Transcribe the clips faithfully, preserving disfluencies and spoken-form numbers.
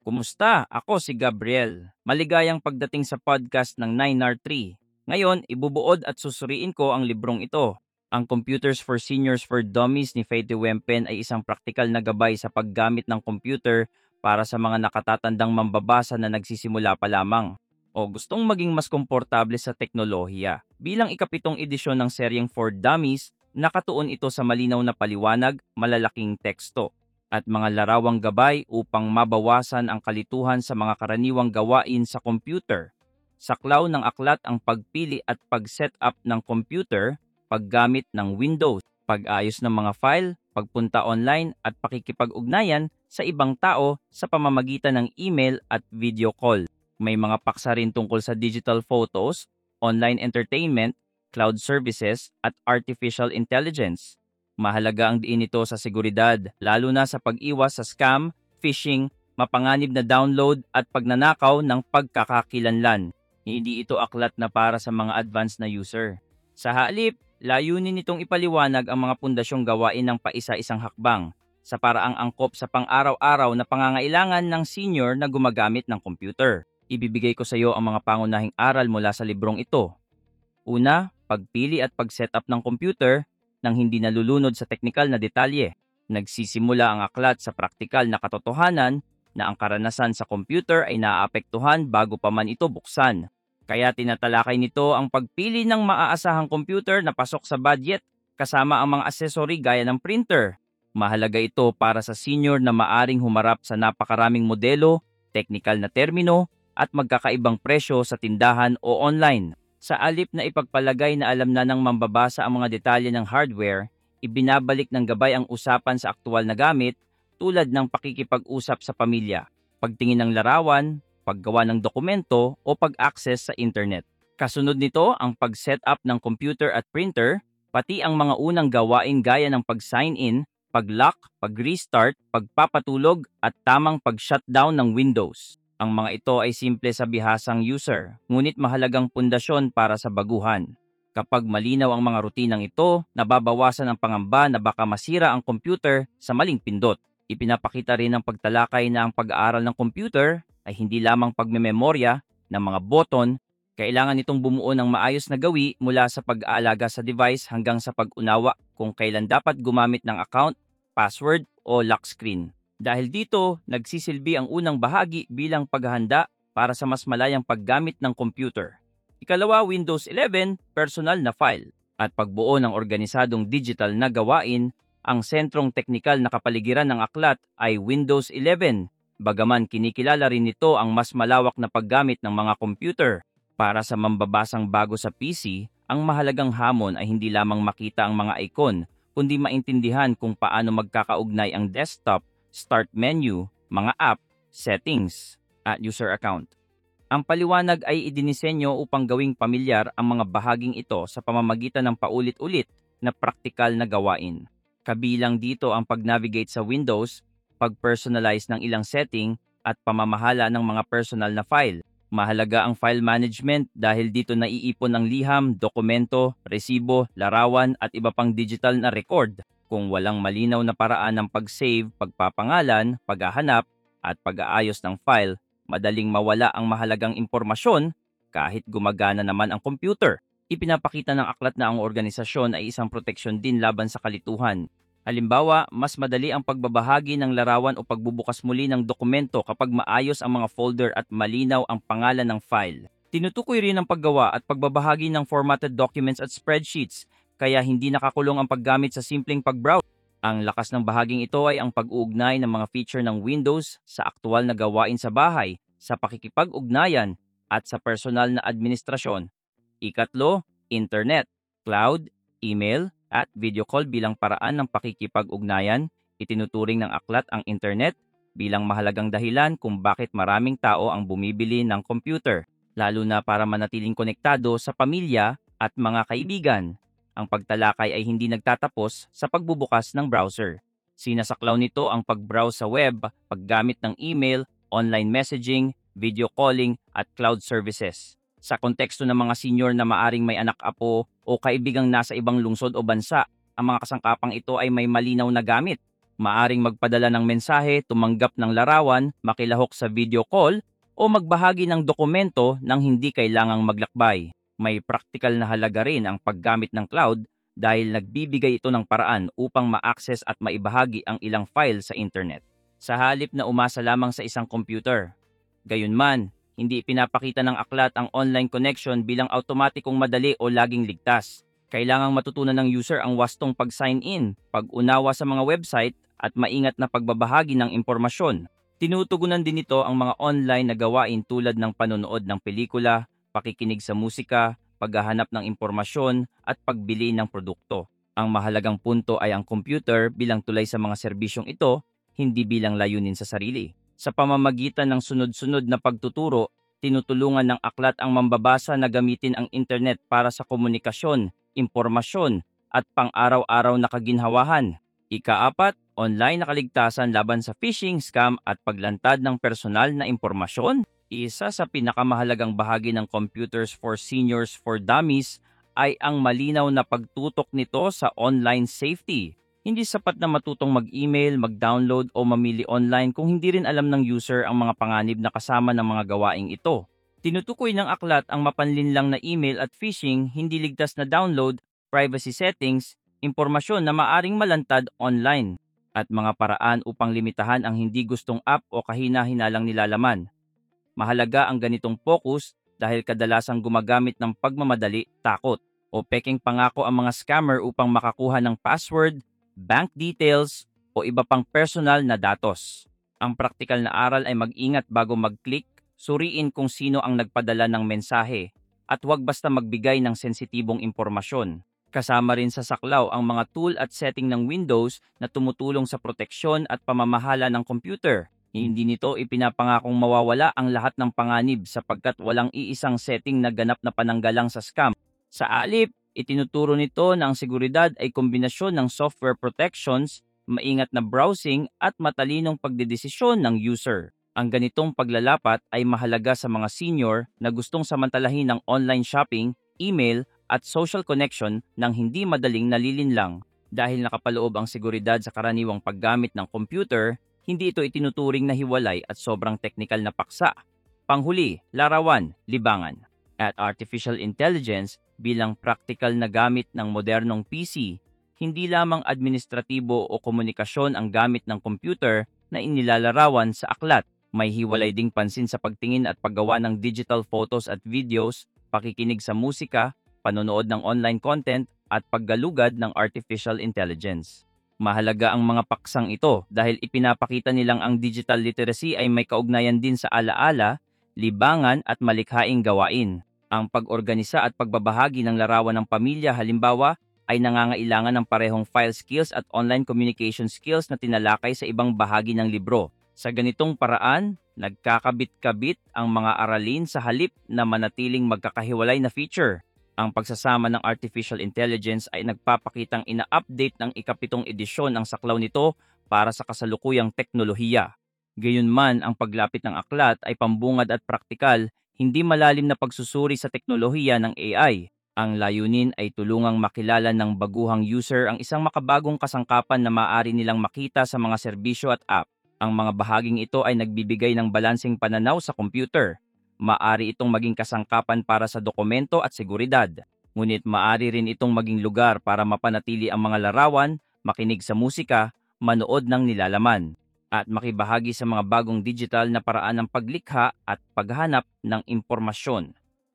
Kumusta? Ako si Gabriel. Maligayang pagdating sa podcast ng nine R three. Ngayon, ibubuod at susuriin ko ang librong ito. Ang Computers for Seniors for Dummies ni Faye Wempen ay isang praktikal na gabay sa paggamit ng computer para sa mga nakatatandang mambabasa na nagsisimula pa lamang o gustong maging mas komportable sa teknolohiya. Bilang ikapitong edisyon ng seryeng For Dummies, nakatuon ito sa malinaw na paliwanag, malalaking teksto at mga larawang gabay upang mabawasan ang kalituhan sa mga karaniwang gawain sa computer. Saklaw ng aklat ang pagpili at pag-set up ng computer, paggamit ng Windows, pag-ayos ng mga file, pagpunta online at pakikipag-ugnayan sa ibang tao sa pamamagitan ng email at video call. May mga paksa rin tungkol sa digital photos, online entertainment, cloud services at artificial intelligence. Mahalaga ang diin nito sa seguridad, lalo na sa pag-iwas sa scam, phishing, mapanganib na download at pagnanakaw ng pagkakakilanlan. Hindi ito aklat na para sa mga advanced na user. Sa halip, layunin nitong ipaliwanag ang mga pundasyong gawain ng paisa-isang hakbang sa paraang angkop sa pang-araw-araw na pangangailangan ng senior na gumagamit ng computer. Ibibigay ko sa iyo ang mga pangunahing aral mula sa librong ito. Una, pagpili at pag-setup ng computer nang hindi nalulunod sa teknikal na detalye. Nagsisimula ang aklat sa praktikal na katotohanan na ang karanasan sa computer ay naaapektuhan bago pa man ito buksan. Kaya tinatalakay nito ang pagpili ng maaasahang computer na pasok sa budget kasama ang mga accessory gaya ng printer. Mahalaga ito para sa senior na maaring humarap sa napakaraming modelo, teknikal na termino at magkakaibang presyo sa tindahan o online. Sa alip na ipagpalagay na alam na ng mambabasa ang mga detalye ng hardware, ibinabalik ng gabay ang usapan sa aktual na gamit tulad ng pakikipag-usap sa pamilya, pagtingin ng larawan, paggawa ng dokumento o pag-access sa internet. Kasunod nito ang pag-set up ng computer at printer, pati ang mga unang gawain gaya ng pag-sign in, pag-lock, pag-restart, pagpapatulog at tamang pag-shutdown ng Windows. Ang mga ito ay simple sa bihasang user, ngunit mahalagang pundasyon para sa baguhan. Kapag malinaw ang mga rutinang ito, nababawasan ang pangamba na baka masira ang computer sa maling pindot. Ipinapakita rin ng pagtalakay na ang pag-aaral ng computer ay hindi lamang pagmemorya ng mga button, kailangan itong bumuo ng maayos na gawi mula sa pag-aalaga sa device hanggang sa pag-unawa kung kailan dapat gumamit ng account, password o lock screen. Dahil dito, nagsisilbi ang unang bahagi bilang paghahanda para sa mas malayang paggamit ng computer. Ikalawa, Windows eleven, personal na file. At pagbuo ng organisadong digital na gawain, ang sentrong teknikal na kapaligiran ng aklat ay Windows eleven. Bagaman kinikilala rin nito ang mas malawak na paggamit ng mga computer. Para sa mambabasang bago sa P C, ang mahalagang hamon ay hindi lamang makita ang mga icon, kundi maintindihan kung paano magkakaugnay ang desktop, start menu, mga app, settings, at user account. Ang paliwanag ay idinisenyo upang gawing pamilyar ang mga bahaging ito sa pamamagitan ng paulit-ulit na praktikal na gawain. Kabilang dito ang pag-navigate sa Windows, pag-personalize ng ilang setting, at pamamahala ng mga personal na file. Mahalaga ang file management dahil dito naiipon ang liham, dokumento, resibo, larawan at iba pang digital na record. Kung walang malinaw na paraan ng pag-save, pagpapangalan, paghahanap, at pag-aayos ng file, madaling mawala ang mahalagang impormasyon kahit gumagana naman ang computer. Ipinapakita ng aklat na ang organisasyon ay isang proteksyon din laban sa kalituhan. Halimbawa, mas madali ang pagbabahagi ng larawan o pagbubukas muli ng dokumento kapag maayos ang mga folder at malinaw ang pangalan ng file. Tinutukoy rin ang paggawa at pagbabahagi ng formatted documents at spreadsheets, kaya hindi nakakulong ang paggamit sa simpleng pag-browse. Ang lakas ng bahaging ito ay ang pag-uugnay ng mga feature ng Windows sa aktual na gawain sa bahay, sa pakikipag-ugnayan, at sa personal na administrasyon. Ikatlo, internet, cloud, email, at video call bilang paraan ng pakikipag-ugnayan. Itinuturing ng aklat ang internet bilang mahalagang dahilan kung bakit maraming tao ang bumibili ng computer, lalo na para manatiling konektado sa pamilya at mga kaibigan. Ang pagtalakay ay hindi nagtatapos sa pagbubukas ng browser. Sinasaklaw nito ang pag-browse sa web, paggamit ng email, online messaging, video calling at cloud services. Sa konteksto ng mga senior na maaring may anak-apo o kaibigang nasa ibang lungsod o bansa, ang mga kasangkapang ito ay may malinaw na gamit. Maaring magpadala ng mensahe, tumanggap ng larawan, makilahok sa video call, o magbahagi ng dokumento nang hindi kailangang maglakbay. May praktikal na halaga rin ang paggamit ng cloud dahil nagbibigay ito ng paraan upang ma-access at maibahagi ang ilang file sa internet, sa halip na umasa lamang sa isang computer. Gayunman, hindi ipinapakita ng aklat ang online connection bilang automatikong madali o laging ligtas. Kailangang matutunan ng user ang wastong pag-sign in, pag-unawa sa mga website, at maingat na pagbabahagi ng impormasyon. Tinutugunan din ito ang mga online na gawain tulad ng panonood ng pelikula, pakikinig sa musika, paghahanap ng impormasyon, at pagbili ng produkto. Ang mahalagang punto ay ang computer bilang tulay sa mga serbisyong ito, hindi bilang layunin sa sarili. Sa pamamagitan ng sunod-sunod na pagtuturo, tinutulungan ng aklat ang mambabasa na gamitin ang internet para sa komunikasyon, impormasyon, at pang-araw-araw na kaginhawahan. Ikaapat, online na kaligtasan laban sa phishing, scam at paglantad ng personal na impormasyon. Isa sa pinakamahalagang bahagi ng Computers for Seniors for Dummies ay ang malinaw na pagtutok nito sa online safety. Hindi sapat na matutong mag-email, mag-download o mamili online kung hindi rin alam ng user ang mga panganib na kasama ng mga gawaing ito. Tinutukoy ng aklat ang mapanlinlang na email at phishing, hindi ligtas na download, privacy settings, impormasyon na maaring malantad online, at mga paraan upang limitahan ang hindi gustong app o kahina-hinalang nilalaman. Mahalaga ang ganitong focus dahil kadalasang gumagamit ng pagmamadali, takot, o peking pangako ang mga scammer upang makakuha ng password, bank details, o iba pang personal na datos. Ang praktikal na aral ay mag-ingat bago mag-click, suriin kung sino ang nagpadala ng mensahe, at huwag basta magbigay ng sensitibong impormasyon. Kasama rin sa saklaw ang mga tool at setting ng Windows na tumutulong sa proteksyon at pamamahala ng computer. Hindi nito ipinapangakong mawawala ang lahat ng panganib sapagkat walang iisang setting na ganap na pananggalang sa scam. Sa alip, itinuturo nito na ang seguridad ay kombinasyon ng software protections, maingat na browsing at matalinong pagdedesisyon ng user. Ang ganitong paglalapat ay mahalaga sa mga senior na gustong samantalahin ng online shopping, email, at social connection ng hindi madaling nalilinlang. Dahil nakapaloob ang seguridad sa karaniwang paggamit ng computer, hindi ito itinuturing na hiwalay at sobrang teknikal na paksa. Panghuli, larawan, libangan. At artificial intelligence bilang praktikal na gamit ng modernong P C, hindi lamang administratibo o komunikasyon ang gamit ng computer na inilalarawan sa aklat. May hiwalay ding pansin sa pagtingin at paggawa ng digital photos at videos, pakikinig sa musika, panonood ng online content, at paggalugad ng artificial intelligence. Mahalaga ang mga paksang ito dahil ipinapakita nilang ang digital literacy ay may kaugnayan din sa alaala, libangan at malikhaing gawain. Ang pag-organisa at pagbabahagi ng larawan ng pamilya halimbawa ay nangangailangan ng parehong file skills at online communication skills na tinalakay sa ibang bahagi ng libro. Sa ganitong paraan, nagkakabit-kabit ang mga aralin sa halip na manatiling magkakahiwalay na feature. Ang pagsasama ng artificial intelligence ay nagpapakitang ina-update ng ikapitong edisyon ang saklaw nito para sa kasalukuyang teknolohiya. Gayunman, ang paglapit ng aklat ay pambungad at praktikal, hindi malalim na pagsusuri sa teknolohiya ng A I. Ang layunin ay tulungang makilala ng baguhang user ang isang makabagong kasangkapan na maaari nilang makita sa mga serbisyo at app. Ang mga bahaging ito ay nagbibigay ng balanseng pananaw sa computer. Maari itong maging kasangkapan para sa dokumento at seguridad. Ngunit maari rin itong maging lugar para mapanatili ang mga larawan, makinig sa musika, manood ng nilalaman, at makibahagi sa mga bagong digital na paraan ng paglikha at paghanap ng impormasyon.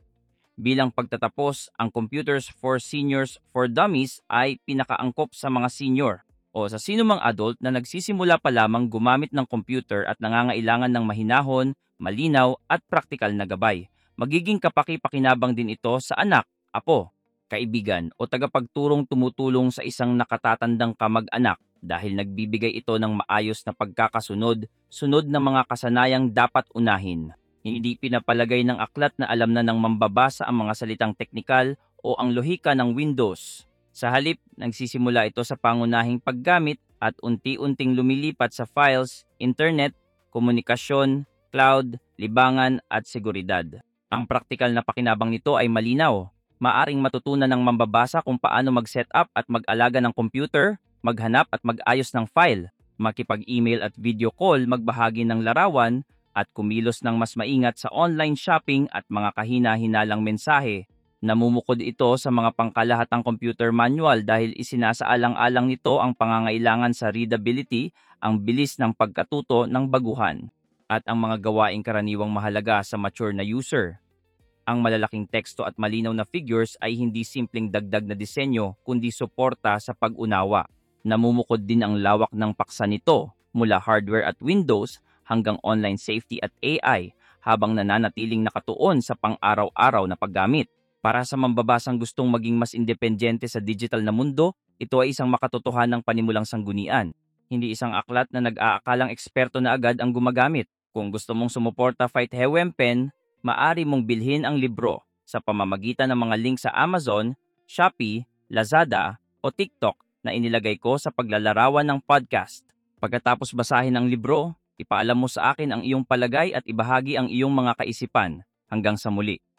Bilang pagtatapos, ang Computers for Seniors for Dummies ay pinakaangkop sa mga senior o sa sinumang adult na nagsisimula pa lamang gumamit ng computer at nangangailangan ng mahinahon, malinaw at praktikal na gabay. Magiging kapaki-pakinabang din ito sa anak, apo, kaibigan o tagapagturong tumutulong sa isang nakatatandang kamag-anak dahil nagbibigay ito ng maayos na pagkakasunod, sunod na mga kasanayang dapat unahin. Hindi pinapalagay ng aklat na alam na ng mambabasa ang mga salitang teknikal o ang lohika ng Windows. Sa halip, nagsisimula ito sa pangunahing paggamit at unti-unting lumilipat sa files, internet, komunikasyon, cloud, libangan at seguridad. Ang praktikal na pakinabang nito ay malinaw. Maaring matutunan ng mambabasa kung paano mag-set up at mag-alaga ng computer, maghanap at mag-ayos ng file, makipag-email at video call, magbahagi ng larawan, at kumilos ng mas maingat sa online shopping at mga kahina-hinalang mensahe. Namumukod ito sa mga pangkalahatang computer manual dahil isinasaalang-alang nito ang pangangailangan sa readability, ang bilis ng pagkatuto ng baguhan, at ang mga gawaing karaniwang mahalaga sa mature na user. Ang malalaking teksto at malinaw na figures ay hindi simpleng dagdag na disenyo kundi suporta sa pag-unawa. Namumukod din ang lawak ng paksa nito mula hardware at Windows hanggang online safety at A I habang nananatiling nakatuon sa pang-araw-araw na paggamit. Para sa mambabasang gustong maging mas independyente sa digital na mundo, ito ay isang makatotohanang panimulang sanggunian. Hindi isang aklat na nag-aakalang eksperto na agad ang gumagamit. Kung gusto mong sumuporta Fight Hewempen, maari mong bilhin ang libro sa pamamagitan ng mga link sa Amazon, Shopee, Lazada o TikTok na inilagay ko sa paglalarawan ng podcast. Pagkatapos basahin ang libro, ipaalam mo sa akin ang iyong palagay at ibahagi ang iyong mga kaisipan. Hanggang sa muli.